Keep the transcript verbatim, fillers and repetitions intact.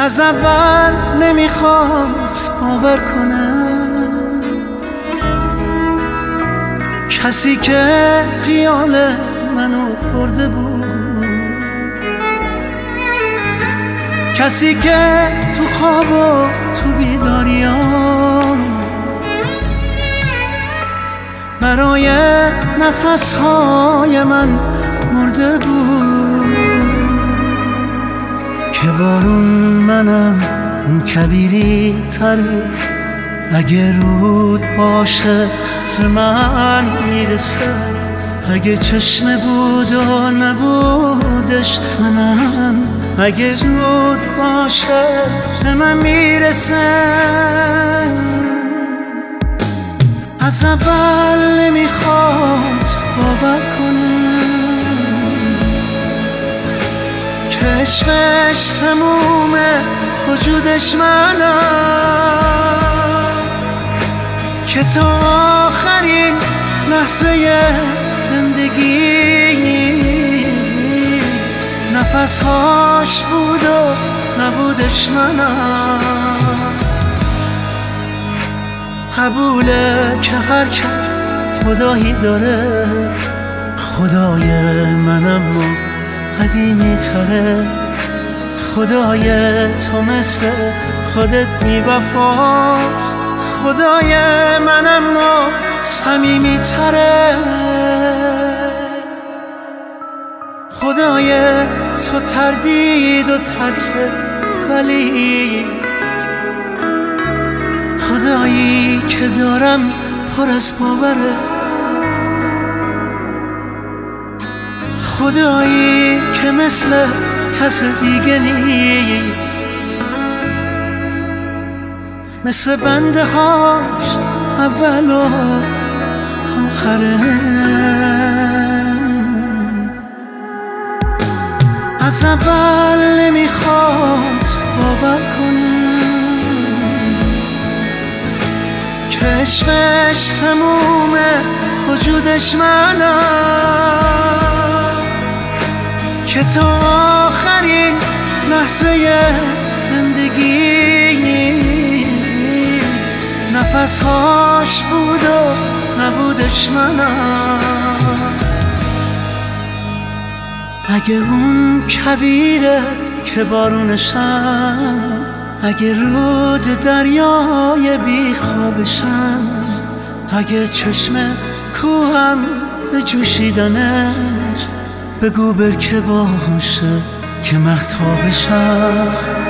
از اول نمیخواست باور کنم، کسی که خیال منو برده بود، کسی که تو خواب و تو بیداریام برای نفسهای من مرده بود. که بارون منم اون کبیری تره، اگه رود باشه به من میرسه، اگه چشمه بود و نبودش منم، اگه رود باشه به من میرسه. از اول نمیخواست باور کنم که عشقش تمومه وجودش منم، که تا آخرین لحظه زندگی نفسهاش بود و نبودش منم. قبوله که هر کس خدایی داره، خدای منم و قدیمی تره، خدای تو مثل خودت بی وفاست، خدای منم و صمیمی تره، خدای تو تردید و ترس ولی خدایی که دارم پر از باوره، خدایی که مثل کس دیگه نیست، مثل بنده هاش اول و آخره. از اول نمیخواست باور کنم که عشقش تمومه وجودش منم، که تا آخرین لحظه زندگی نفسهاش بود و نبودش منم. اگه اون کویره که بارونشم، اگه رود دریای بی خوابشم، اگه چشم کوهم به جوشیدنش، بگو برکه باشه که مهتابشم.